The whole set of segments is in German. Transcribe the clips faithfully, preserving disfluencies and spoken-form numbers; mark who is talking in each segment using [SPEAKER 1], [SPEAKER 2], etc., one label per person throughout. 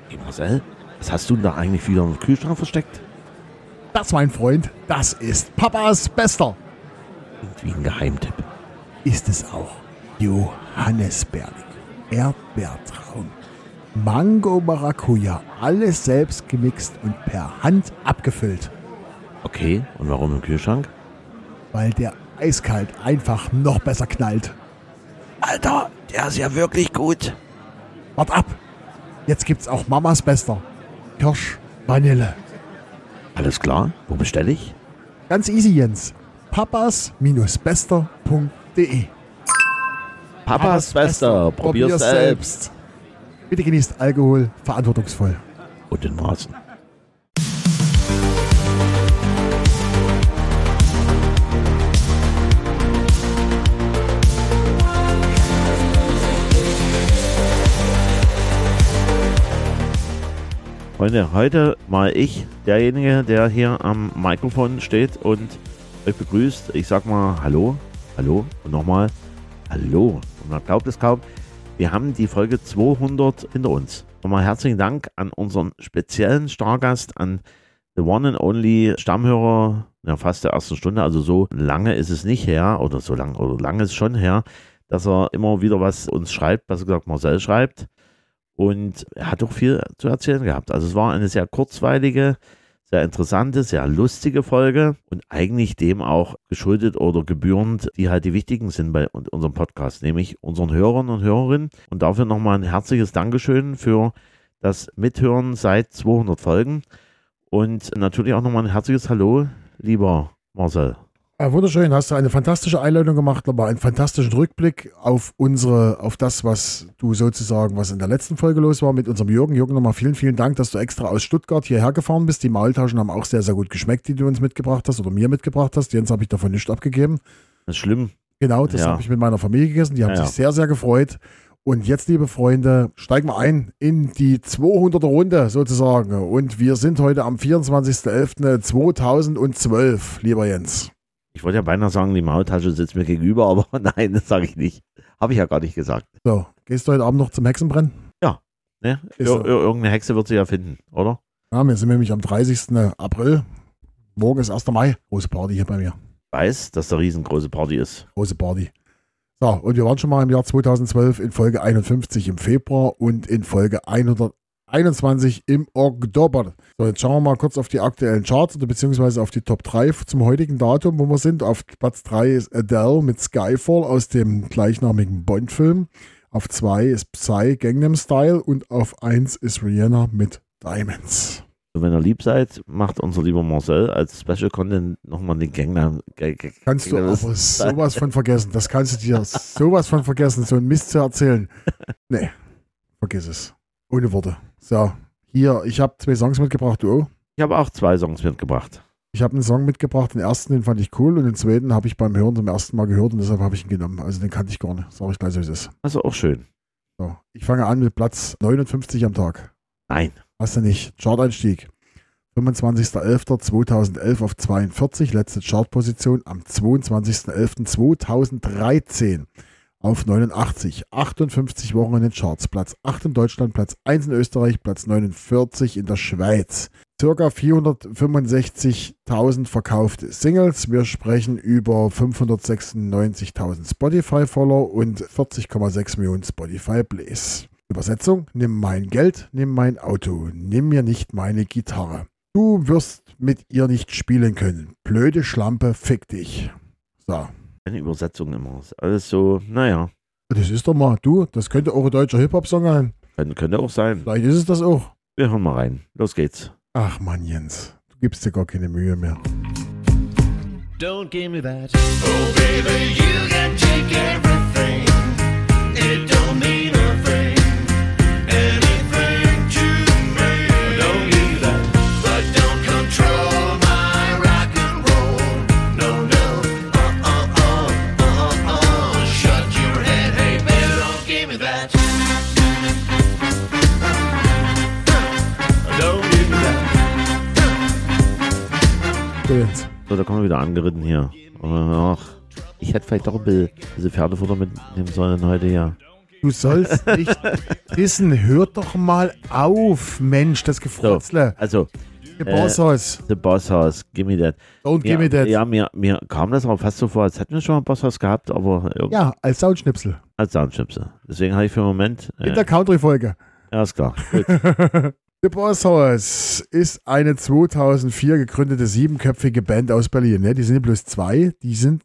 [SPEAKER 1] Hey Marcel, was hast du denn da eigentlich wieder im Kühlschrank versteckt?
[SPEAKER 2] Das, mein Freund, das ist Papas Bester.
[SPEAKER 1] Wie ein Geheimtipp.
[SPEAKER 2] Ist es auch. Johannisbeerling, Erdbeertraum, Mango Maracuja, alles selbst gemixt und per Hand abgefüllt.
[SPEAKER 1] Okay, und warum im Kühlschrank?
[SPEAKER 2] Weil der eiskalt einfach noch besser knallt.
[SPEAKER 1] Alter, der ist ja wirklich gut.
[SPEAKER 2] Wart ab, jetzt gibt's auch Mamas Bester. Kirsch, Vanille.
[SPEAKER 1] Alles klar, wo bestelle ich?
[SPEAKER 2] Ganz easy, Jens. papas Bester punkt de.
[SPEAKER 1] Papas Bester, probier's selbst.
[SPEAKER 2] Bitte genießt Alkohol verantwortungsvoll.
[SPEAKER 1] Und in Maßen. Freunde, heute mal ich, derjenige, der hier am Mikrofon steht und euch begrüßt. Ich sag mal Hallo, Hallo und nochmal Hallo. Und man glaubt es kaum, wir haben die Folge zweihundert hinter uns. Nochmal herzlichen Dank an unseren speziellen Stargast, an the one and only Stammhörer, ja, fast der ersten Stunde. Also so lange ist es nicht her, oder so lang, oder lange ist es schon her, dass er immer wieder was uns schreibt, was er gesagt Marcel schreibt. Und er hat auch viel zu erzählen gehabt. Also es war eine sehr kurzweilige, sehr interessante, sehr lustige Folge und eigentlich dem auch geschuldet oder gebührend, die halt die wichtigen sind bei unserem Podcast, nämlich unseren Hörern und Hörerinnen. Und dafür nochmal ein herzliches Dankeschön für das Mithören seit zweihundert Folgen. Und natürlich auch nochmal ein herzliches Hallo, lieber Marcel.
[SPEAKER 2] Ja, wunderschön, hast du eine fantastische Einleitung gemacht, aber einen fantastischen Rückblick auf unsere, auf das, was du sozusagen, was in der letzten Folge los war mit unserem Jürgen. Jürgen, nochmal vielen, vielen Dank, dass du extra aus Stuttgart hierher gefahren bist. Die Maultaschen haben auch sehr, sehr gut geschmeckt, die du uns mitgebracht hast oder mir mitgebracht hast. Jens habe ich davon nicht abgegeben.
[SPEAKER 1] Das ist schlimm.
[SPEAKER 2] Genau, das ja. habe ich mit meiner Familie gegessen. Die haben ja, sich sehr, sehr gefreut. Und jetzt, liebe Freunde, steigen wir ein in die zweihunderter Runde sozusagen. Und wir sind heute am vierundzwanzigster elfter zweitausendzwölf, lieber Jens.
[SPEAKER 1] Ich wollte ja beinahe sagen, die Maultasche sitzt mir gegenüber, aber nein, das sage ich nicht. Habe ich ja gar nicht gesagt.
[SPEAKER 2] So, gehst du heute Abend noch zum Hexenbrennen?
[SPEAKER 1] Ja, ne? Ir- ir- irgendeine Hexe wird sie ja finden, oder?
[SPEAKER 2] Ja, wir sind nämlich am dreißigsten April. Morgen ist erster Mai. Große Party hier bei mir.
[SPEAKER 1] Ich weiß, dass da riesengroße Party ist.
[SPEAKER 2] Große Party. So, und wir waren schon mal im Jahr zweitausendzwölf in Folge einundfünfzig im Februar und in Folge hunderteinundzwanzig im Oktober. So, jetzt schauen wir mal kurz auf die aktuellen Charts oder beziehungsweise auf die Top drei zum heutigen Datum, wo wir sind. Auf Platz drei ist Adele mit Skyfall aus dem gleichnamigen Bond-Film. Auf zwei ist Psy, Gangnam Style und auf eins ist Rihanna mit Diamonds.
[SPEAKER 1] Wenn ihr lieb seid, macht unser lieber Marcel als Special Content nochmal den Gangnam.
[SPEAKER 2] Kannst du aber sowas von vergessen. Das kannst du dir sowas von vergessen, so ein Mist zu erzählen. Nee, vergiss es. Ohne Worte. So, hier, ich habe zwei Songs mitgebracht, du auch?
[SPEAKER 1] Ich habe auch zwei Songs mitgebracht.
[SPEAKER 2] Ich habe einen Song mitgebracht, den ersten, den fand ich cool und den zweiten habe ich beim Hören zum ersten Mal gehört und deshalb habe ich ihn genommen. Also den kannte ich gar nicht, sag ich gleich, so wie es ist.
[SPEAKER 1] Also auch schön.
[SPEAKER 2] So, ich fange an mit Platz neunundfünfzig am Tag.
[SPEAKER 1] Nein.
[SPEAKER 2] Hast du nicht. Chart-Einstieg. fünfundzwanzigster elfter zweitausendelf auf zweiundvierzig, letzte Chartposition am zweiundzwanzigster elfter zweitausenddreizehn auf neunundachtzig. achtundfünfzig Wochen in den Charts. Platz acht in Deutschland, Platz eins in Österreich, Platz neunundvierzig in der Schweiz. Circa vierhundertfünfundsechzigtausend verkaufte Singles. Wir sprechen über fünfhundertsechsundneunzigtausend Spotify-Follower und vierzig Komma sechs Millionen Spotify-Plays. Übersetzung: Nimm mein Geld, nimm mein Auto, nimm mir nicht meine Gitarre. Du wirst mit ihr nicht spielen können. Blöde Schlampe, fick dich. So.
[SPEAKER 1] Eine Übersetzung immer. Alles so, naja.
[SPEAKER 2] Das ist doch mal, du, das könnte auch ein deutscher Hip-Hop-Song sein.
[SPEAKER 1] Könnte, könnte auch sein.
[SPEAKER 2] Vielleicht ist es das auch.
[SPEAKER 1] Wir hören mal rein. Los geht's.
[SPEAKER 2] Ach Mann, Jens, du gibst dir gar keine Mühe mehr.
[SPEAKER 3] Don't give me that. Oh baby, you can take everything. It don't mean a thing. Anything to me. Don't give me that. But don't control my rock and roll. No, no. Uh-uh-uh. Uh-uh-uh. Shut your head. Hey baby, don't give me that. Don't give me that.
[SPEAKER 2] Jens.
[SPEAKER 1] So, da kommen wir wieder angeritten hier. Ach, ich hätte vielleicht doch ein bisschen diese Pferdefutter mitnehmen sollen heute hier.
[SPEAKER 2] Du sollst nicht wissen. Hört doch mal auf, Mensch, das Gefrotzle.
[SPEAKER 1] Also,
[SPEAKER 2] The Boss Hoss.
[SPEAKER 1] The Boss Hoss, gimme that.
[SPEAKER 2] Don't
[SPEAKER 1] Ja,
[SPEAKER 2] gimme that.
[SPEAKER 1] ja, mir, mir kam das auch fast so vor, als hätten wir schon mal Boss Hoss gehabt, aber irgendwie
[SPEAKER 2] Ja, als Soundschnipsel.
[SPEAKER 1] als Soundschnipsel. Deswegen habe ich für den Moment.
[SPEAKER 2] In
[SPEAKER 1] Äh,
[SPEAKER 2] der Country-Folge.
[SPEAKER 1] ja, ist klar. Gut.
[SPEAKER 2] The Boss Hoss ist eine zweitausendvier gegründete siebenköpfige Band aus Berlin. Ne? Die sind nicht bloß zwei, die sind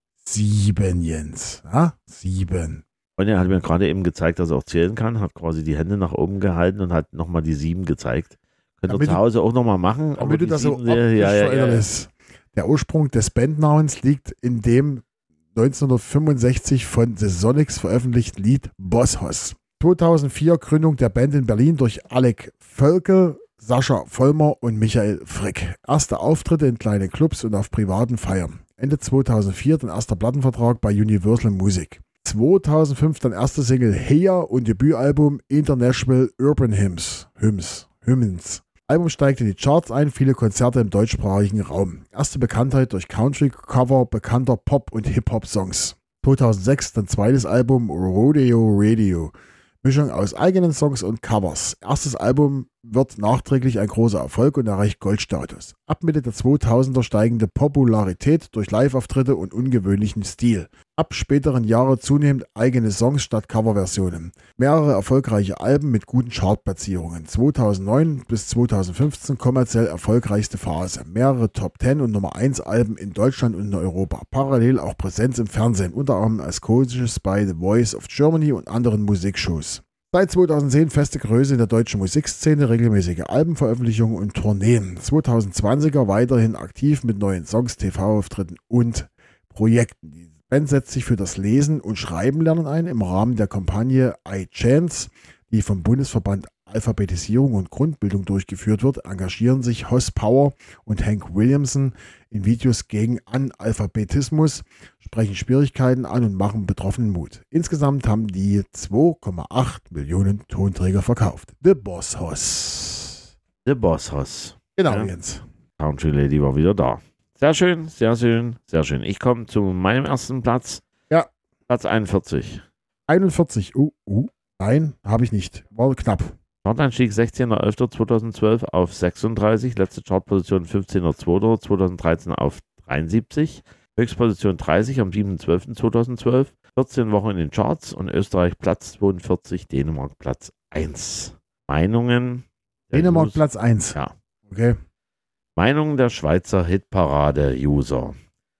[SPEAKER 2] sieben, Jens. Ja? Sieben.
[SPEAKER 1] Und er hat mir gerade eben gezeigt, dass er auch zählen kann, hat quasi die Hände nach oben gehalten und hat nochmal die sieben gezeigt. Könnt ihr
[SPEAKER 2] Damit
[SPEAKER 1] zu Hause auch nochmal machen. aber
[SPEAKER 2] Damit du
[SPEAKER 1] die
[SPEAKER 2] das so
[SPEAKER 1] sieben,
[SPEAKER 2] optisch
[SPEAKER 1] ja, ja, ja, ja.
[SPEAKER 2] verinnerlichst. Der Ursprung des Bandnamens liegt in dem neunzehnhundertfünfundsechzig von The Sonics veröffentlichten Lied Boss Hoss. zweitausendvier Gründung der Band in Berlin durch Alec Völkel, Sascha Vollmer und Michael Frick. Erste Auftritte in kleinen Clubs und auf privaten Feiern. Ende zweitausendvier dann erster Plattenvertrag bei Universal Music. zweitausendfünf dann erste Single Heya und Debütalbum International Urban Hymns. Hymns. Hymns. Album steigt in die Charts ein, viele Konzerte im deutschsprachigen Raum. Erste Bekanntheit durch Country-Cover bekannter Pop- und Hip-Hop-Songs. zweitausendsechs dann zweites Album Rodeo Radio. Mischung aus eigenen Songs und Covers. Erstes Album wird nachträglich ein großer Erfolg und erreicht Goldstatus. Ab Mitte der zweitausender steigende Popularität durch Live-Auftritte und ungewöhnlichen Stil. Ab späteren Jahren zunehmend eigene Songs statt Coverversionen. Mehrere erfolgreiche Alben mit guten Chartplatzierungen. zweitausendneun bis zweitausendfünfzehn kommerziell erfolgreichste Phase. Mehrere Top zehn und Nummer eins Alben in Deutschland und in Europa. Parallel auch Präsenz im Fernsehen, unter anderem als Coaches bei The Voice of Germany und anderen Musikshows. Seit zweitausendzehn feste Größe in der deutschen Musikszene, regelmäßige Albenveröffentlichungen und Tourneen. zweitausendzwanziger weiterhin aktiv mit neuen Songs, T V-Auftritten und Projekten. Die Band setzt sich für das Lesen und Schreiben lernen ein im Rahmen der Kampagne iChance, die vom Bundesverband Alphabetisierung und Grundbildung durchgeführt wird, engagieren sich Hoss Power und Hank Williamson in Videos gegen Analphabetismus, sprechen Schwierigkeiten an und machen Betroffenen Mut. Insgesamt haben die zwei Komma acht Millionen Tonträger verkauft. The Boss Hoss.
[SPEAKER 1] The Boss Hoss.
[SPEAKER 2] Genau,
[SPEAKER 1] Ja.
[SPEAKER 2] Jens.
[SPEAKER 1] Country Lady war wieder da. Sehr schön, sehr schön, sehr schön. Ich komme zu meinem ersten Platz.
[SPEAKER 2] Ja.
[SPEAKER 1] Platz einundvierzig.
[SPEAKER 2] einundvierzig. Uh, uh. Nein, habe ich nicht. War knapp.
[SPEAKER 1] Charteinstieg sechzehnter elfter zweitausendzwölf auf sechsunddreißig, letzte Chartposition fünfzehnter zweiter zweitausenddreizehn auf dreiundsiebzig, Höchstposition dreißig am siebter zwölfter zweitausendzwölf, vierzehn Wochen in den Charts und Österreich Platz zweiundvierzig, Dänemark Platz eins. Meinungen. der
[SPEAKER 2] Dänemark
[SPEAKER 1] Us-
[SPEAKER 2] Platz eins.
[SPEAKER 1] Ja.
[SPEAKER 2] Okay.
[SPEAKER 1] Meinungen der Schweizer Hitparade-User.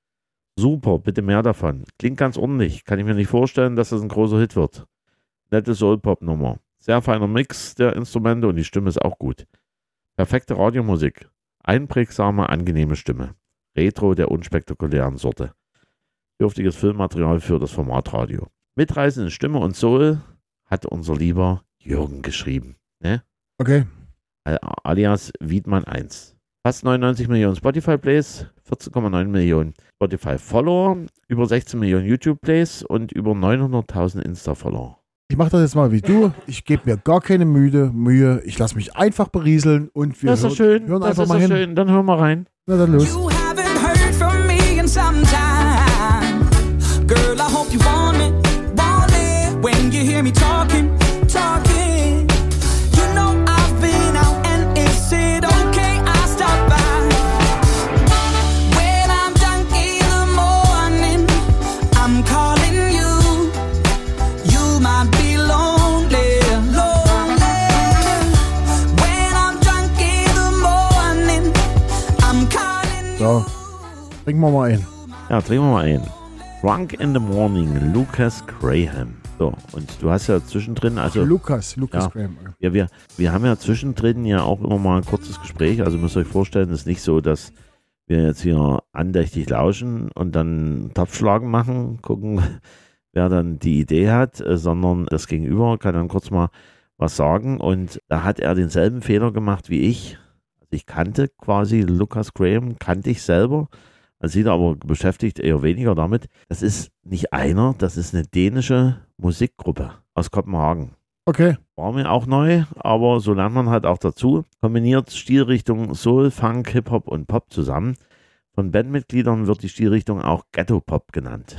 [SPEAKER 1] Super, bitte mehr davon. Klingt ganz ordentlich. Kann ich mir nicht vorstellen, dass das ein großer Hit wird. Nette Soul-Pop-Nummer. Sehr feiner Mix der Instrumente und die Stimme ist auch gut. Perfekte Radiomusik. Einprägsame, angenehme Stimme. Retro der unspektakulären Sorte. Dürftiges Filmmaterial für das Formatradio. Mitreißende Stimme und Soul hat unser lieber Jürgen geschrieben. Ne?
[SPEAKER 2] Okay.
[SPEAKER 1] Alias Wiedmann eins. Fast neunundneunzig Millionen Spotify-Plays, vierzehn Komma neun Millionen Spotify-Follower, über sechzehn Millionen YouTube-Plays und über neunhunderttausend Insta-Follower.
[SPEAKER 2] Ich mache das jetzt mal wie du. Ich gebe mir gar keine Mühe. Mühe. Ich lasse mich einfach berieseln und wir
[SPEAKER 1] Das ist
[SPEAKER 2] hören,
[SPEAKER 1] doch schön,
[SPEAKER 2] hören
[SPEAKER 1] das
[SPEAKER 2] einfach
[SPEAKER 1] ist
[SPEAKER 2] mal
[SPEAKER 1] doch
[SPEAKER 2] hin.
[SPEAKER 1] schön. Dann hören wir rein.
[SPEAKER 2] Na dann los.
[SPEAKER 4] You haven't heard from me in some time. Girl, I hope you want it, want it. When you hear me talking, talking. You know I've been out and is it okay I stop by? When I'm drunk in the morning, I'm calling you. You might be lonely, lonely. When I'm drunk in the morning, I'm calling
[SPEAKER 2] So,
[SPEAKER 4] you.
[SPEAKER 2] trinken wir mal ein.
[SPEAKER 1] Ja, drehen wir mal ein. Drunk in the Morning, Lucas Graham. So, und du hast ja zwischendrin, also
[SPEAKER 2] Lukas, Lukas
[SPEAKER 1] Ja.
[SPEAKER 2] Graham.
[SPEAKER 1] ja, wir, wir haben ja zwischendrin ja auch immer mal ein kurzes Gespräch. Also müsst ihr euch vorstellen, es ist nicht so, dass wir jetzt hier andächtig lauschen und dann Topfschlagen machen, gucken, wer dann die Idee hat, äh, sondern das Gegenüber kann dann kurz mal was sagen. Und da hat er denselben Fehler gemacht wie ich. Also ich kannte quasi Lucas Graham, kannte ich selber. Man sieht aber beschäftigt eher weniger damit. Das ist nicht einer, das ist eine dänische Musikgruppe aus Kopenhagen.
[SPEAKER 2] Okay.
[SPEAKER 1] War mir auch neu, aber so lernt man halt auch dazu. Kombiniert Stilrichtung Soul, Funk, Hip-Hop und Pop zusammen. Von Bandmitgliedern wird die Stilrichtung auch Ghetto-Pop genannt.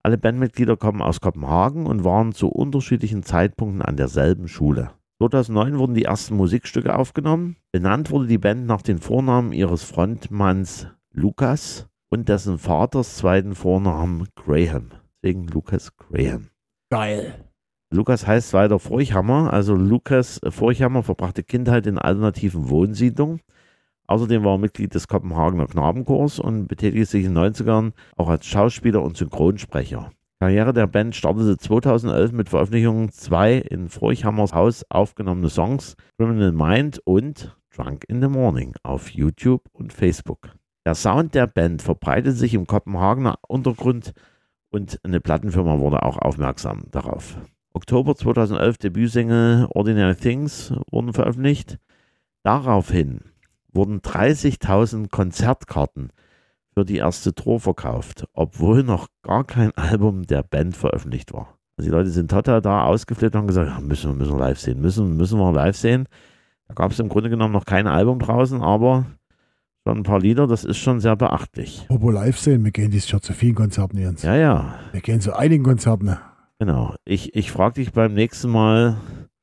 [SPEAKER 1] Alle Bandmitglieder kommen aus Kopenhagen und waren zu unterschiedlichen Zeitpunkten an derselben Schule. zweitausendneun wurden die ersten Musikstücke aufgenommen. Benannt wurde die Band nach den Vornamen ihres Frontmanns Lukas und dessen Vaters zweiten Vornamen Graham. Deswegen Lukas Graham.
[SPEAKER 2] Geil.
[SPEAKER 1] Lukas heißt weiter Forchhammer, also Lukas Forchhammer verbrachte Kindheit in alternativen Wohnsiedlungen. Außerdem war er Mitglied des Kopenhagener Knabenchors und betätigte sich in den neunzigern auch als Schauspieler und Synchronsprecher. Die Karriere der Band startete zweitausendelf mit Veröffentlichungen zwei in Forchhammers Haus aufgenommene Songs, Criminal Mind und Drunk in the Morning auf YouTube und Facebook. Der Sound der Band verbreitete sich im Kopenhagener Untergrund und eine Plattenfirma wurde auch aufmerksam darauf. Oktober zweitausendelf Debütsingle Ordinary Things wurden veröffentlicht. Daraufhin wurden dreißigtausend Konzertkarten für die erste Tour verkauft, obwohl noch gar kein Album der Band veröffentlicht war. Also die Leute sind total da ausgeflippt und haben gesagt, ja, müssen wir müssen wir live sehen, müssen, müssen wir live sehen. Da gab es im Grunde genommen noch kein Album draußen, aber schon ein paar Lieder, das ist schon sehr beachtlich.
[SPEAKER 2] Apropos live sehen, wir gehen dieses Jahr zu vielen Konzerten, Jens.
[SPEAKER 1] Ja, ja.
[SPEAKER 2] Wir gehen zu einigen Konzerten.
[SPEAKER 1] Genau. Ich, ich frage dich beim nächsten Mal,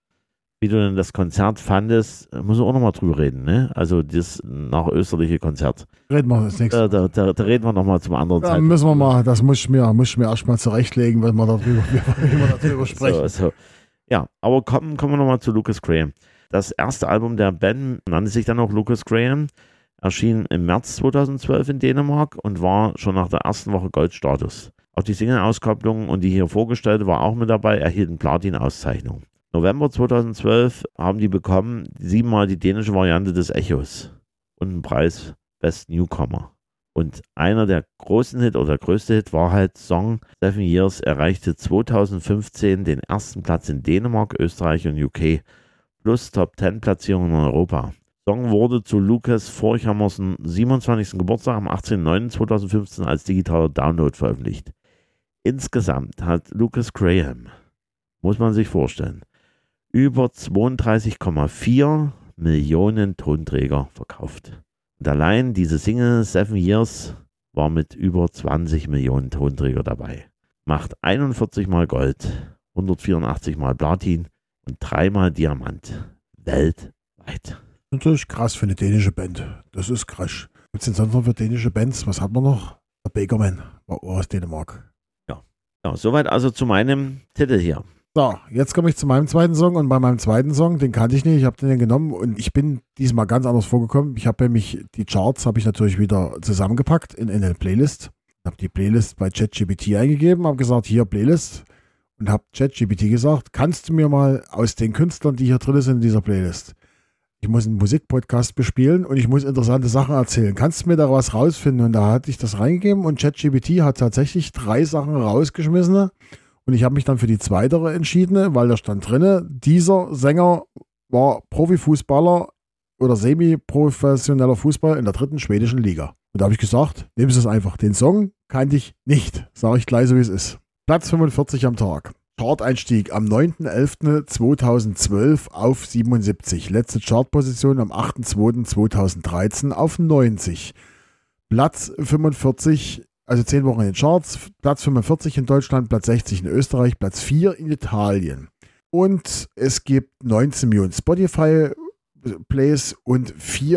[SPEAKER 1] wie du denn das Konzert fandest. Muss man auch nochmal drüber reden, ne? Also das nachösterliche Konzert.
[SPEAKER 2] Reden wir das nächste
[SPEAKER 1] Da, da, da, da reden wir nochmal zum anderen
[SPEAKER 2] Da
[SPEAKER 1] Zeitpunkt.
[SPEAKER 2] müssen wir mal, das muss ich mir, muss ich mir erstmal zurechtlegen, wenn wir darüber, wie wir darüber sprechen.
[SPEAKER 1] So, so. Ja, aber kommen, kommen wir nochmal zu Lukas Graham. Das erste Album der Band nannte sich dann auch Lukas Graham, erschien im März zweitausendzwölf in Dänemark und war schon nach der ersten Woche Goldstatus. Auch die Single-Auskopplung und die hier vorgestellte war auch mit dabei, erhielten Platin-Auszeichnung. November zweitausendzwölf haben die bekommen siebenmal die dänische Variante des Echos und einen Preis Best Newcomer. Und einer der großen Hit oder der größte Hit war halt Song Seven Years, erreichte zweitausendfünfzehn den ersten Platz in Dänemark, Österreich und U K plus Top zehn Platzierungen in Europa. Song wurde zu Lukas Forchhammers siebenundzwanzigsten Geburtstag am achtzehnten neunten zweitausendfünfzehn als digitaler Download veröffentlicht. Insgesamt hat Lukas Graham, muss man sich vorstellen, über zweiunddreißig Komma vier Millionen Tonträger verkauft. Und allein diese Single Seven Years war mit über zwanzig Millionen Tonträger dabei. Macht einundvierzig mal Gold, hundertvierundachtzig mal Platin und dreimal Diamant. Weltweit.
[SPEAKER 2] Natürlich krass für eine dänische Band. Das ist krass. Was sind sonst noch für dänische Bands? Was hat man noch? Der Bakerman war auch aus Dänemark.
[SPEAKER 1] Ja, soweit also zu meinem Titel hier.
[SPEAKER 2] So, jetzt komme ich zu meinem zweiten Song und bei meinem zweiten Song, den kannte ich nicht, ich habe den genommen und ich bin diesmal ganz anders vorgekommen. Ich habe nämlich die Charts, habe ich natürlich wieder zusammengepackt in, in eine Playlist. Habe die Playlist bei ChatGPT eingegeben, habe gesagt, hier Playlist und habe ChatGPT gesagt, kannst du mir mal aus den Künstlern, die hier drin sind in dieser Playlist, ich muss einen Musikpodcast bespielen und ich muss interessante Sachen erzählen. Kannst du mir da was rausfinden? Und da hatte ich das reingegeben und ChatGPT hat tatsächlich drei Sachen rausgeschmissen. Und ich habe mich dann für die zweitere entschieden, weil da stand drin, dieser Sänger war Profifußballer oder semi-professioneller Fußball in der dritten schwedischen Liga. Und da habe ich gesagt, nehmen Sie es einfach. Den Song kannte ich nicht. Sage ich gleich so, wie es ist. Platz fünfundvierzig am Tag. Chart-Einstieg am neunten elften zweitausendzwölf auf siebenundsiebzig. Letzte Chartposition am achten zweiten zweitausenddreizehn auf neunzig. Platz fünfundvierzig, also zehn Wochen in den Charts. Platz fünfundvierzig in Deutschland, Platz sechzig in Österreich, Platz vier in Italien. Und es gibt neunzehn Millionen Spotify-Plays und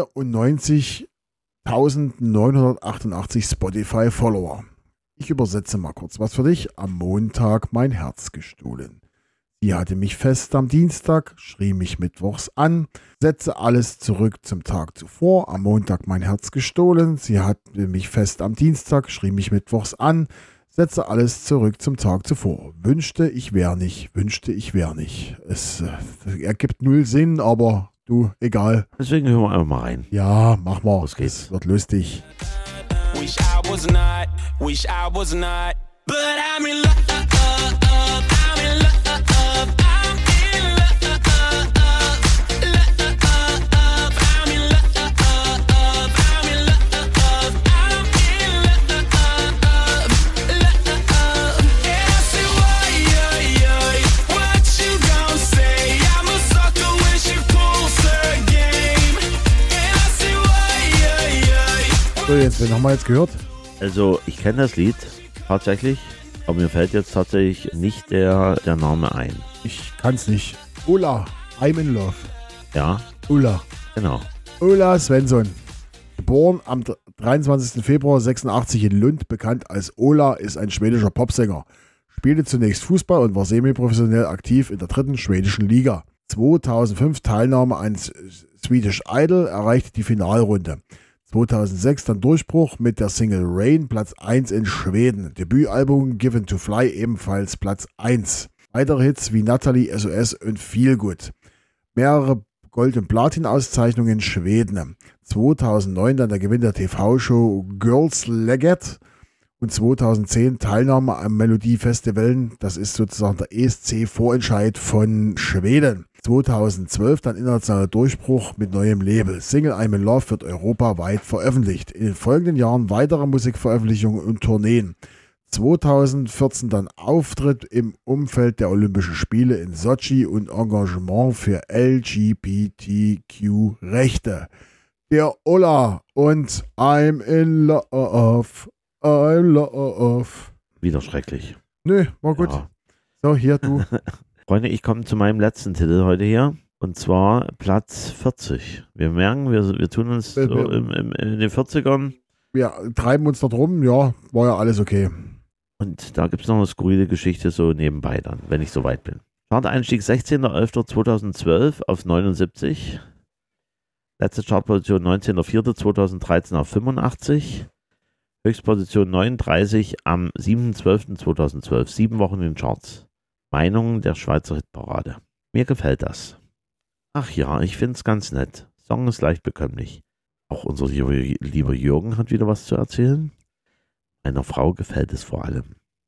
[SPEAKER 2] vierundneunzigtausendneunhundertachtundachtzig Spotify-Follower. Ich übersetze mal kurz was für dich. Am Montag mein Herz gestohlen. Sie hatte mich fest am Dienstag, schrie mich mittwochs an, setze alles zurück zum Tag zuvor. Am Montag mein Herz gestohlen. Sie hatte mich fest am Dienstag, schrie mich mittwochs an, setze alles zurück zum Tag zuvor. Wünschte, ich wär nicht, wünschte, ich wär nicht. Es äh, ergibt null Sinn, aber du, egal.
[SPEAKER 1] Deswegen hören wir einfach mal rein.
[SPEAKER 2] Ja, mach mal.
[SPEAKER 1] Los geht's.
[SPEAKER 2] Es wird lustig.
[SPEAKER 5] Wish I was not, wish I was not, but I'm in love, I'm in love, I'm in love, I'm in love, I'm in love, I'm in love, and I say why, what you gon' say? I'm a sucker when she pulls her game, and I say why.
[SPEAKER 2] So, jetzt, wen haben wir jetzt gehört?
[SPEAKER 1] Also, ich kenne das Lied tatsächlich. Aber mir fällt jetzt tatsächlich nicht der, der Name ein.
[SPEAKER 2] Ich kann's nicht. Ulla, I'm in love.
[SPEAKER 1] Ja,
[SPEAKER 2] Ulla.
[SPEAKER 1] genau.
[SPEAKER 2] Ulla Svensson. Geboren am dreiundzwanzigsten Februar sechsundachtzig in Lund, bekannt als Ola, ist ein schwedischer Popsänger. Spielte zunächst Fußball und war semi-professionell aktiv in der dritten schwedischen Liga. zweitausendfünf Teilnahme an Swedish Idol, erreichte die Finalrunde. zweitausendsechs dann Durchbruch mit der Single Rain, Platz eins in Schweden. Debütalbum Given to Fly, ebenfalls Platz eins. Weitere Hits wie Natalie, S O S und Feel Good. Mehrere Gold- und Platin-Auszeichnungen in Schweden. zweitausendneun dann der Gewinn der T V-Show Girls Legget und zweitausendzehn Teilnahme am Melodiefestivalen. Das ist sozusagen der E S C-Vorentscheid von Schweden. zweitausendzwölf dann internationaler Durchbruch mit neuem Label. Single I'm in Love wird europaweit veröffentlicht. In den folgenden Jahren weitere Musikveröffentlichungen und Tourneen. zweitausendvierzehn dann Auftritt im Umfeld der Olympischen Spiele in Sochi und Engagement für L G B T Q-Rechte. Der Ola und I'm in love, I'm love.
[SPEAKER 1] Wieder schrecklich.
[SPEAKER 2] Nö, war gut.
[SPEAKER 1] Ja.
[SPEAKER 2] So, hier du.
[SPEAKER 1] Freunde, ich komme zu meinem letzten Titel heute hier. Und zwar Platz vierzig. Wir merken, wir, wir tun uns so
[SPEAKER 2] Wir- wir-
[SPEAKER 1] im, im, in den vierzigern.
[SPEAKER 2] Wir treiben uns da drum, ja, war ja alles okay.
[SPEAKER 1] Und da gibt es noch eine skurrile Geschichte so nebenbei dann, wenn ich soweit bin. Charteinstieg sechzehnter elfter zweitausendzwölf auf neunundsiebzig. Letzte Chartposition neunzehnter vierter zweitausenddreizehn auf fünfundachtzig. Höchstposition neununddreißig am siebter zwölfter zweitausendzwölf. Sieben Wochen in den Charts. Meinung der Schweizer Hitparade. Mir gefällt das. Ach ja, ich finde es ganz nett. Song ist leicht bekömmlich. Auch unser lieber, lieber Jürgen hat wieder was zu erzählen. Meiner Frau gefällt es vor allem.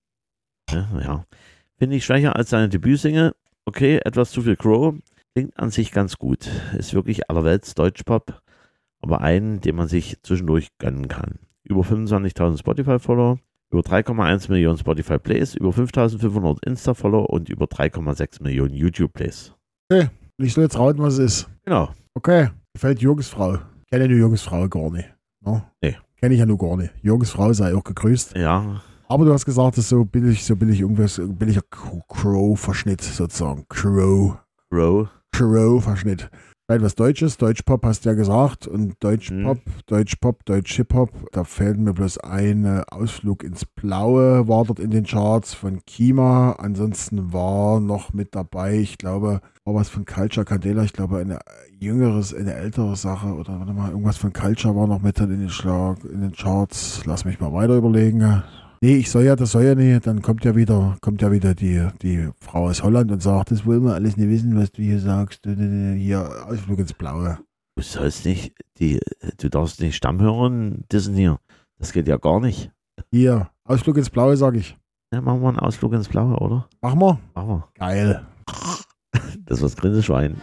[SPEAKER 1] Ja, ja. Finde ich schwächer als seine Debütsingle. Okay, etwas zu viel Crow. Klingt an sich ganz gut. Ist wirklich allerwelts Deutschpop, aber einen, den man sich zwischendurch gönnen kann. Über fünfundzwanzigtausend Spotify-Follower, über drei Komma eins Millionen Spotify-Plays, über fünftausendfünfhundert Insta-Follower und über drei Komma sechs Millionen YouTube-Plays.
[SPEAKER 2] Okay, ich soll jetzt raten, was es ist.
[SPEAKER 1] Genau.
[SPEAKER 2] Okay, gefällt Jürgens Frau. Kenne die Jürgens Frau gar nicht. No?
[SPEAKER 1] Nee.
[SPEAKER 2] Kenne ich ja nur gar nicht. Jürgens Frau sei auch gegrüßt.
[SPEAKER 1] Ja,
[SPEAKER 2] Aber du hast gesagt, das ist so billig, so billig, irgendwas, billiger Crow-Verschnitt sozusagen. Crow.
[SPEAKER 1] Crow.
[SPEAKER 2] Crow-Verschnitt. Weil was Deutsches, Deutschpop hast du ja gesagt und Deutschpop,
[SPEAKER 1] Mhm.
[SPEAKER 2] Deutschpop, Deutsch-Hip-Hop, da fällt mir bloß ein äh, Ausflug ins Blaue, war dort in den Charts von Kima, ansonsten war noch mit dabei, ich glaube, war was von Culture Candela, ich glaube eine jüngeres, eine ältere Sache oder warte mal, irgendwas von Culture war noch mit in den, Schlag, in den Charts, lass mich mal weiter überlegen. Nee, ich soll ja, das soll ja nicht, dann kommt ja wieder, kommt ja wieder die, die Frau aus Holland und sagt, das wollen wir alles nicht wissen, was du hier sagst. Hier, Ausflug ins Blaue.
[SPEAKER 1] Du sollst nicht, die, du darfst nicht Stammhörern dissen hier. Das geht ja gar nicht.
[SPEAKER 2] Hier, Ausflug ins Blaue, sag ich.
[SPEAKER 1] Ja, machen wir einen Ausflug ins Blaue, oder?
[SPEAKER 2] Machen wir?
[SPEAKER 1] Machen wir.
[SPEAKER 2] Geil.
[SPEAKER 1] Das ist das Grinseschwein.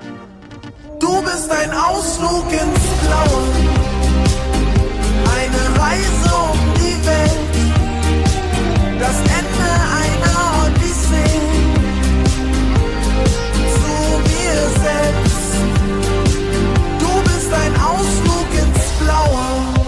[SPEAKER 5] Du bist ein Ausflug ins Blaue, eine Reise um die Welt, das Ende einer Odyssee zu mir selbst. Du bist ein Ausflug ins Blaue.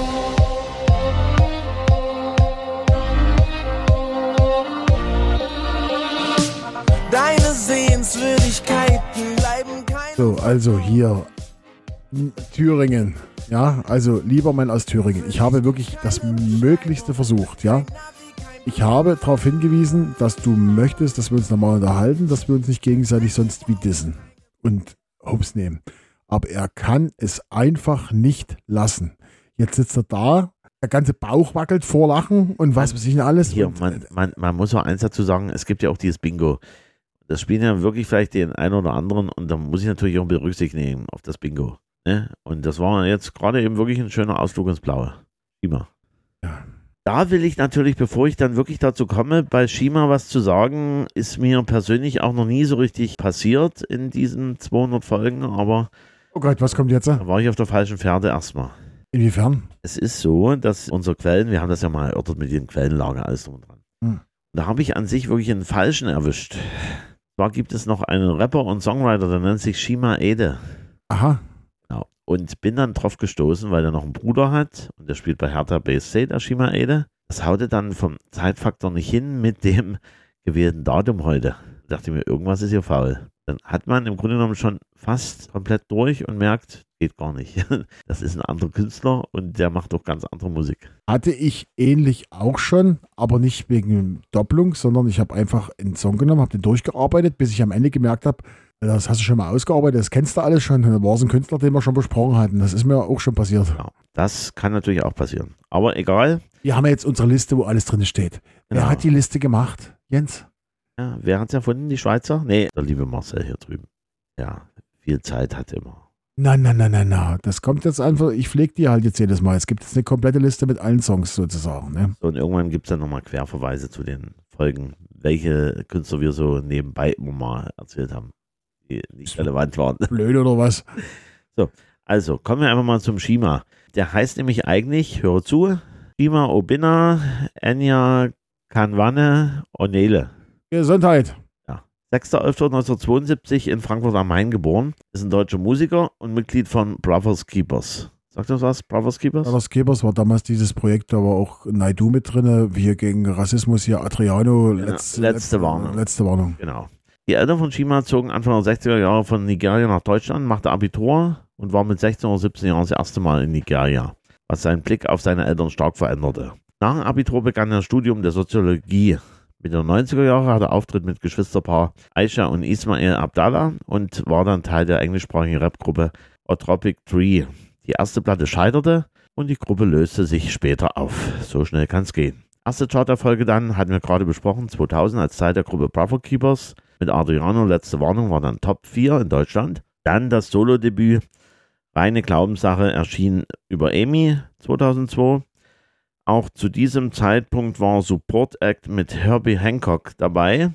[SPEAKER 5] Deine Sehenswürdigkeiten bleiben kein
[SPEAKER 2] So, also hier m, Thüringen. Ja, also lieber Mann aus Thüringen. Ich habe wirklich das Möglichste versucht, ja. Ich habe darauf hingewiesen, dass du möchtest, dass wir uns nochmal unterhalten, dass wir uns nicht gegenseitig sonst wie dissen und Hops nehmen. Aber er kann es einfach nicht lassen. Jetzt sitzt er da, der ganze Bauch wackelt vor Lachen und was weiß ich denn alles.
[SPEAKER 1] Hier,
[SPEAKER 2] und,
[SPEAKER 1] man, man, man muss auch eins dazu sagen, es gibt ja auch dieses Bingo. Das spielen ja wirklich vielleicht den einen oder anderen und da muss ich natürlich auch ein bisschen Rücksicht nehmen auf das Bingo. Ne? Und das war jetzt gerade eben wirklich ein schöner Ausflug ins Blaue. Schima.
[SPEAKER 2] Ja.
[SPEAKER 1] Da will ich natürlich, bevor ich dann wirklich dazu komme, bei Schima was zu sagen, ist mir persönlich auch noch nie so richtig passiert in diesen zweihundert Folgen, aber
[SPEAKER 2] Oh Gott, was kommt jetzt?
[SPEAKER 1] da war ich auf der falschen Pferde erstmal.
[SPEAKER 2] Inwiefern?
[SPEAKER 1] Es ist so, dass unsere Quellen, wir haben das ja mal erörtert mit den Quellenlager, alles drum und dran.
[SPEAKER 2] Hm.
[SPEAKER 1] Da habe ich an sich wirklich einen Falschen erwischt. Zwar gibt es noch einen Rapper und Songwriter, der nennt sich Shima Ede.
[SPEAKER 2] Aha.
[SPEAKER 1] Genau. Und bin dann drauf gestoßen, weil er noch einen Bruder hat und der spielt bei Hertha B S C, der Shima Ede. das haute dann vom Zeitfaktor nicht hin mit dem gewählten Datum heute. Da dachte ich mir, irgendwas ist hier faul. Dann hat man im Grunde genommen schon fast komplett durch und merkt, geht gar nicht. Das ist ein anderer Künstler und der macht doch ganz andere Musik.
[SPEAKER 2] Hatte ich ähnlich auch schon, aber nicht wegen Doppelung, sondern ich habe einfach einen Song genommen, habe den durchgearbeitet, bis ich am Ende gemerkt habe, das hast du schon mal ausgearbeitet, das kennst du alles schon. Da war es ein Künstler, den wir schon besprochen hatten. Das ist mir auch schon passiert.
[SPEAKER 1] Ja, das kann natürlich auch passieren. Aber egal.
[SPEAKER 2] Wir haben jetzt unsere Liste, wo alles drin steht. Wer
[SPEAKER 1] Genau.
[SPEAKER 2] hat die Liste gemacht? Jens?
[SPEAKER 1] Ja, wer hat es erfunden? Die Schweizer? Nee, der liebe Marcel hier drüben. Ja, viel Zeit hat immer.
[SPEAKER 2] Nein, nein, nein, nein, nein. Das kommt jetzt einfach, ich pflege die halt jetzt jedes Mal. Es gibt jetzt eine komplette Liste mit allen Songs sozusagen. Ne?
[SPEAKER 1] So, und irgendwann gibt es dann nochmal Querverweise zu den Folgen, welche Künstler wir so nebenbei immer mal erzählt haben, die nicht relevant waren.
[SPEAKER 2] Blöd oder was?
[SPEAKER 1] Also, kommen wir einfach mal zum Shima. Der heißt nämlich eigentlich, höre zu, Shima Obinna Enya Kanwane Onele.
[SPEAKER 2] Gesundheit.
[SPEAKER 1] sechster elfter neunzehnhundertzweiundsiebzig in Frankfurt am Main geboren, ist ein deutscher Musiker und Mitglied von Brothers Keepers. Sagt das was, Brothers Keepers?
[SPEAKER 2] Brothers Keepers war damals dieses Projekt, da war auch Naidu mit drin, hier gegen Rassismus, hier Adriano,
[SPEAKER 1] Genau,
[SPEAKER 2] letzte,
[SPEAKER 1] letzte Warnung.
[SPEAKER 2] Letzte Warnung.
[SPEAKER 1] Genau. Die Eltern von Shima zogen Anfang der sechziger Jahre von Nigeria nach Deutschland, machte Abitur und war mit sechzehn oder siebzehn Jahren das erste Mal in Nigeria, was seinen Blick auf seine Eltern stark veränderte. Nach dem Abitur begann er das Studium der Soziologie. Mitte der neunziger Jahre hatte er Auftritt mit Geschwisterpaar Aisha und Ismail Abdallah und war dann Teil der englischsprachigen Rapgruppe Otropic Tree. Die erste Platte scheiterte und die Gruppe löste sich später auf. So schnell kann es gehen. Erste Charterfolge dann, hatten wir gerade besprochen, zweitausend als Teil der Gruppe Brother Keepers mit Adriano, letzte Warnung, war dann Top vier in Deutschland. Dann das Solo-Debüt Reine Glaubenssache erschien über EMI zweitausendzwei. Auch zu diesem Zeitpunkt war Support Act mit Herbie Hancock dabei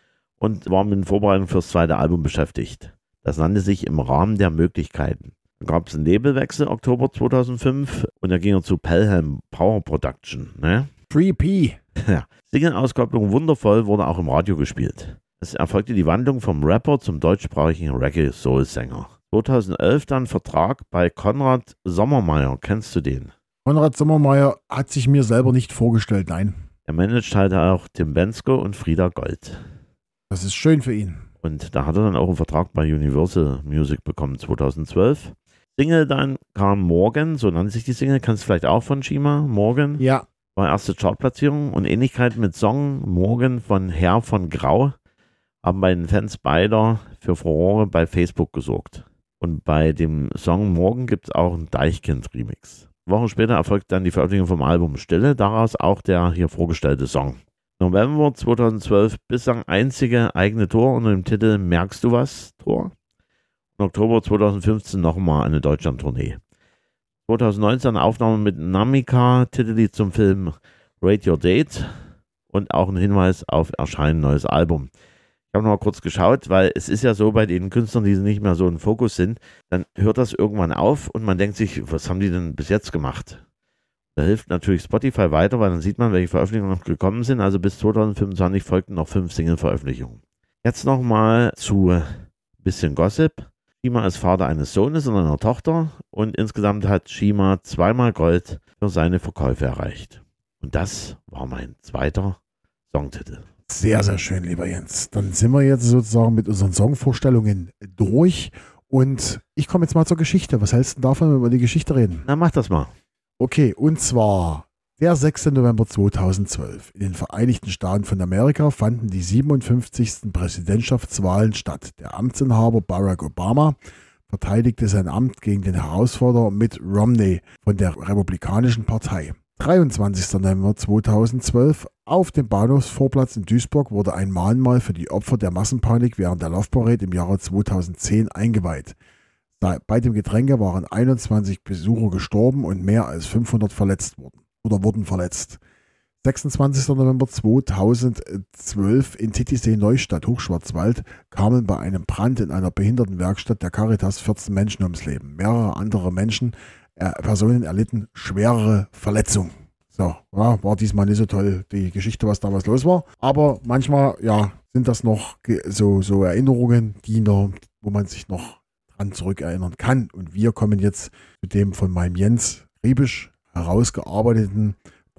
[SPEAKER 1] und war mit den Vorbereitungen fürs zweite Album beschäftigt. Das nannte sich Im Rahmen der Möglichkeiten. Dann gab es einen Labelwechsel Oktober zweitausendfünf und da ging er zu Pelham Power Production. Ne?
[SPEAKER 2] Free P.
[SPEAKER 1] Ja. Single-Auskopplung Wundervoll wurde auch im Radio gespielt. Es erfolgte die Wandlung vom Rapper zum deutschsprachigen Reggae-Soul-Sänger. zweitausendelf dann Vertrag bei Konrad Sommermeier. Kennst du den?
[SPEAKER 2] Konrad Sommermeier hat sich mir selber nicht vorgestellt, nein.
[SPEAKER 1] Er managt halt auch Tim Bensko und Frieda Gold.
[SPEAKER 2] Das ist schön für ihn.
[SPEAKER 1] Und da hat er dann auch einen Vertrag bei Universal Music bekommen, zweitausendzwölf. Single dann kam Morgen, so nannte sich die Single, kennst du vielleicht auch von Shima, Morgen.
[SPEAKER 2] Ja,
[SPEAKER 1] War erste Chartplatzierung und Ähnlichkeit mit Song Morgen von Herr von Grau haben bei den Fans beider für Furore bei Facebook gesorgt. Und bei dem Song Morgen gibt es auch einen Deichkind-Remix. Wochen später erfolgt dann die Veröffentlichung vom Album Stille, daraus auch der hier vorgestellte Song. November zweitausendzwölf bislang einzige eigene Tour unter dem Titel Merkst du was? Tour. Und Oktober zweitausendfünfzehn nochmal eine Deutschland-Tournee. zweitausendneunzehn Aufnahme mit Namika, Titellied zum Film Rate Your Date und auch ein Hinweis auf Erscheinen neues Album. Ich habe noch mal kurz geschaut, weil es ist ja so bei den Künstlern, die nicht mehr so im Fokus sind, dann hört das irgendwann auf und man denkt sich, was haben die denn bis jetzt gemacht? Da hilft natürlich Spotify weiter, weil dann sieht man, welche Veröffentlichungen noch gekommen sind. Also bis zweitausendfünfundzwanzig folgten noch fünf Single-Veröffentlichungen. Jetzt nochmal zu ein bisschen Gossip. Shima ist Vater eines Sohnes und einer Tochter und insgesamt hat Shima zweimal Gold für seine Verkäufe erreicht. Und das war mein zweiter Songtitel.
[SPEAKER 2] sehr, sehr schön, lieber Jens. Dann sind wir jetzt sozusagen mit unseren Songvorstellungen durch und ich komme jetzt mal zur Geschichte. Was hältst du davon, wenn wir über die Geschichte reden?
[SPEAKER 1] Na, mach das mal.
[SPEAKER 2] Okay, und zwar der sechster November zweitausendzwölf. In den Vereinigten Staaten von Amerika fanden die siebenundfünfzigsten Präsidentschaftswahlen statt. Der Amtsinhaber Barack Obama verteidigte sein Amt gegen den Herausforderer Mitt Romney von der Republikanischen Partei. dreiundzwanzigster November zweitausendzwölf. Auf dem Bahnhofsvorplatz in Duisburg wurde ein Mahnmal für die Opfer der Massenpanik während der Love Parade im Jahre zweitausendzehn eingeweiht. Bei dem Getränke waren einundzwanzig Besucher gestorben und mehr als fünfhundert verletzt wurden oder wurden verletzt. sechsundzwanzigster November zweitausendzwölf in Titisee Neustadt, Hochschwarzwald, kamen bei einem Brand in einer Behindertenwerkstatt der Caritas vierzehn Menschen ums Leben. Mehrere andere Menschen, äh, Personen erlitten schwerere Verletzungen. So, ja, war diesmal nicht so toll, die Geschichte, was damals los war. Aber manchmal, ja, sind das noch ge- so, so Erinnerungen, die noch, wo man sich noch dran zurückerinnern kann. Und wir kommen jetzt zu dem von meinem Jens Riebisch herausgearbeiteten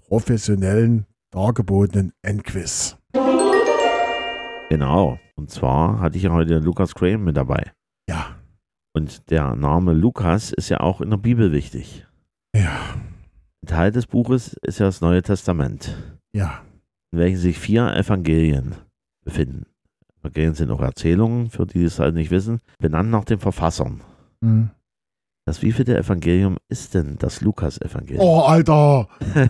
[SPEAKER 2] professionellen, dargebotenen Endquiz.
[SPEAKER 1] Genau. Und zwar hatte ich ja heute Lucas Graham mit dabei.
[SPEAKER 2] Ja,
[SPEAKER 1] Und der Name Lukas ist ja auch in der Bibel wichtig.
[SPEAKER 2] ja,
[SPEAKER 1] Ein Teil des Buches ist ja das Neue Testament,
[SPEAKER 2] ja.
[SPEAKER 1] in welchem sich vier Evangelien befinden. Evangelien sind auch Erzählungen, für die es halt nicht wissen, benannt nach den Verfassern.
[SPEAKER 2] Hm.
[SPEAKER 1] Das wievielte Evangelium ist denn das Lukas-Evangelium?
[SPEAKER 2] Oh, Alter!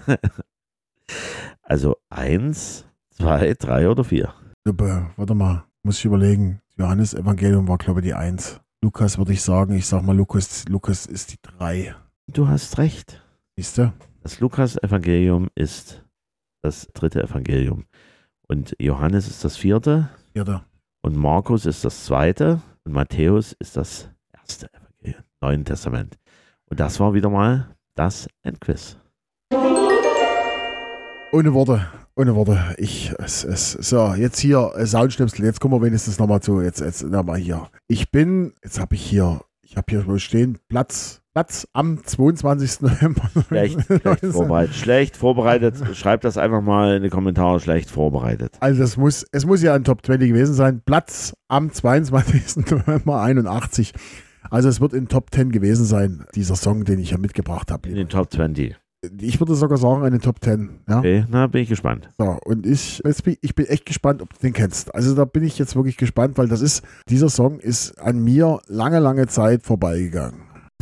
[SPEAKER 1] Also eins, zwei, drei oder vier?
[SPEAKER 2] Luppe, warte mal, muss ich überlegen. Johannes-Evangelium war, glaube ich, die eins. Lukas würde ich sagen, ich sag mal, Lukas, Lukas ist die drei.
[SPEAKER 1] Du hast recht.
[SPEAKER 2] Siehst du?
[SPEAKER 1] Das Lukas-Evangelium ist das dritte Evangelium. Und Johannes ist das vierte.
[SPEAKER 2] Vierte.
[SPEAKER 1] Und Markus ist das zweite. Und Matthäus ist das erste Evangelium. Neuen Testament. Und das war wieder mal das Endquiz.
[SPEAKER 2] Ohne Worte, ohne Worte. Ich, es, es, so, jetzt hier, äh, Soundschnipsel, jetzt kommen wir wenigstens nochmal zu, jetzt, jetzt, nochmal hier. Ich bin, jetzt habe ich hier, ich habe hier stehen, Platz, Platz am zweiundzwanzigsten November.
[SPEAKER 1] Schlecht, schlecht vorbereitet. Schlecht vorbereitet. Schreibt das einfach mal in die Kommentare. Schlecht vorbereitet.
[SPEAKER 2] Also es muss, es muss ja ein Top zwanzig gewesen sein. Platz am zweiundzwanzigsten November einundachtzig. Also es wird in Top zehn gewesen sein, dieser Song, den ich hier mitgebracht habe.
[SPEAKER 1] In den Top zwanzig.
[SPEAKER 2] Ich würde sogar sagen, eine Top zehn. Ja?
[SPEAKER 1] Okay, na, bin ich gespannt.
[SPEAKER 2] So, und ich, jetzt bin, ich bin echt gespannt, ob du den kennst. Also da bin ich jetzt wirklich gespannt, weil das ist, dieser Song ist an mir lange, lange Zeit vorbeigegangen.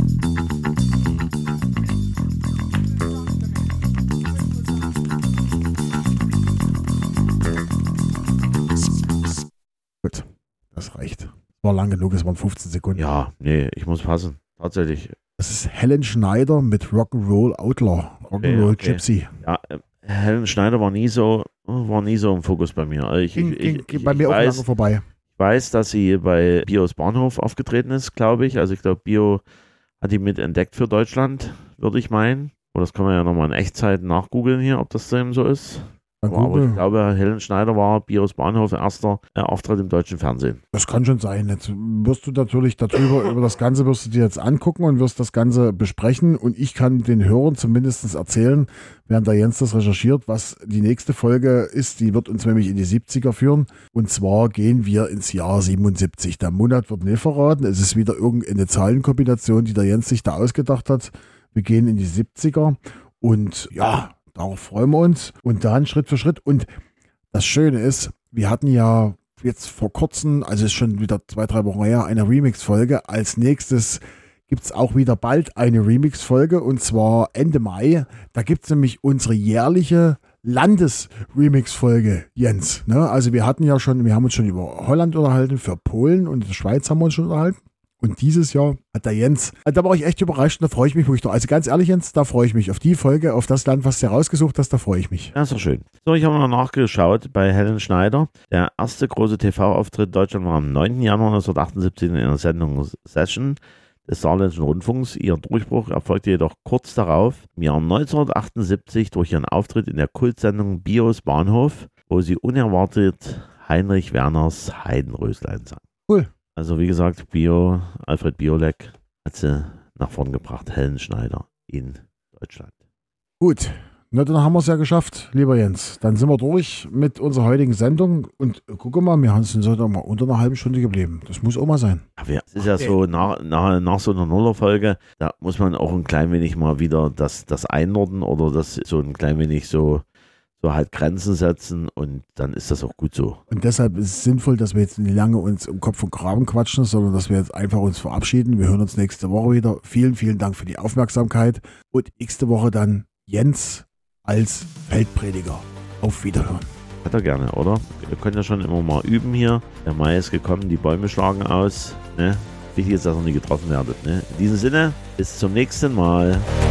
[SPEAKER 2] Gut, das reicht. War lang genug, es waren fünfzehn Sekunden.
[SPEAKER 1] Ja, nee, ich muss passen. Tatsächlich.
[SPEAKER 2] Das ist Helen Schneider mit Rock'n'Roll Outlaw. Rock'n'Roll
[SPEAKER 1] Okay, okay.
[SPEAKER 2] Gypsy.
[SPEAKER 1] Ja, äh, Helen Schneider war nie so, war nie so im Fokus bei mir. Also ich,
[SPEAKER 2] Ging,
[SPEAKER 1] ich,
[SPEAKER 2] ging,
[SPEAKER 1] ich,
[SPEAKER 2] ging
[SPEAKER 1] ich,
[SPEAKER 2] bei mir
[SPEAKER 1] ich
[SPEAKER 2] auch
[SPEAKER 1] weiß,
[SPEAKER 2] lange vorbei.
[SPEAKER 1] Ich weiß, dass sie bei Bios Bahnhof aufgetreten ist, glaube ich. Also ich glaube, Bio hat die mit entdeckt für Deutschland, würde ich meinen. Oder das kann man ja nochmal in Echtzeit nachgoogeln hier, ob das eben so ist.
[SPEAKER 2] Dann
[SPEAKER 1] Aber, aber
[SPEAKER 2] Google.
[SPEAKER 1] ich glaube, Helen Schneider war Bios Bahnhof erster äh, Auftritt im deutschen Fernsehen.
[SPEAKER 2] Das kann schon sein. Jetzt wirst du natürlich darüber, über das Ganze wirst du dir jetzt angucken und wirst das Ganze besprechen. Und ich kann den Hörern zumindest erzählen, während der Jens das recherchiert, was die nächste Folge ist. Die wird uns nämlich in die siebziger führen. Und zwar gehen wir ins Jahr siebenundsiebzig. Der Monat wird nicht verraten. Es ist wieder irgendeine Zahlenkombination, die der Jens sich da ausgedacht hat. Wir gehen in die siebziger. Und ja, darauf freuen wir uns. Und dann Schritt für Schritt. Und das Schöne ist, wir hatten ja jetzt vor kurzem, also ist schon wieder zwei, drei Wochen her, eine Remix-Folge. Als nächstes gibt es auch wieder bald eine Remix-Folge und zwar Ende Mai. Da gibt es nämlich unsere jährliche Landes-Remix-Folge, Jens. Ne? Also wir hatten ja schon, wir haben uns schon über Holland unterhalten, für Polen und die Schweiz haben wir uns schon unterhalten. Und dieses Jahr hat der Jens, da war ich echt überrascht und da freue ich mich wirklich doch. Also ganz ehrlich, Jens, da freue ich mich. Auf die Folge, auf das Land, was du rausgesucht hast, da freue ich mich.
[SPEAKER 1] Ja, ist doch schön. So, ich habe noch nachgeschaut bei Helen Schneider. Der erste große T V-Auftritt in Deutschland war am neunten Januar neunzehnhundertachtundsiebzig in einer Sendung Session des Saarländischen Rundfunks. Ihr Durchbruch erfolgte jedoch kurz darauf, im Jahr neunzehnhundertachtundsiebzig, durch ihren Auftritt in der Kultsendung Bios Bahnhof, wo sie unerwartet Heinrich Werners Heidenröslein sang.
[SPEAKER 2] Cool.
[SPEAKER 1] Also wie gesagt, Bio, Alfred Biolek hat sie nach vorn gebracht, Helen Schneider in Deutschland.
[SPEAKER 2] Gut, na, dann haben wir es ja geschafft, lieber Jens. Dann sind wir durch mit unserer heutigen Sendung und äh, guck mal, wir sind so mal unter einer halben Stunde geblieben. Das muss auch mal sein.
[SPEAKER 1] Ja, wir, es ist ja so, nach, nach, nach so einer Nuller-Folge, da muss man auch ein klein wenig mal wieder das, das einordnen oder das so ein klein wenig so, so halt Grenzen setzen und dann ist das auch gut so.
[SPEAKER 2] Und deshalb ist es sinnvoll, dass wir jetzt nicht lange uns im Kopf und Graben quatschen, sondern dass wir jetzt einfach uns verabschieden. Wir hören uns nächste Woche wieder. Vielen, vielen Dank für die Aufmerksamkeit und nächste Woche dann Jens als Feldprediger. Auf Wiederhören.
[SPEAKER 1] Hat er gerne, oder? Wir können ja schon immer mal üben hier. Der Mai ist gekommen, die Bäume schlagen aus. Ne? Wichtig ist, dass ihr nie getroffen werdet. Ne? In diesem Sinne, bis zum nächsten Mal.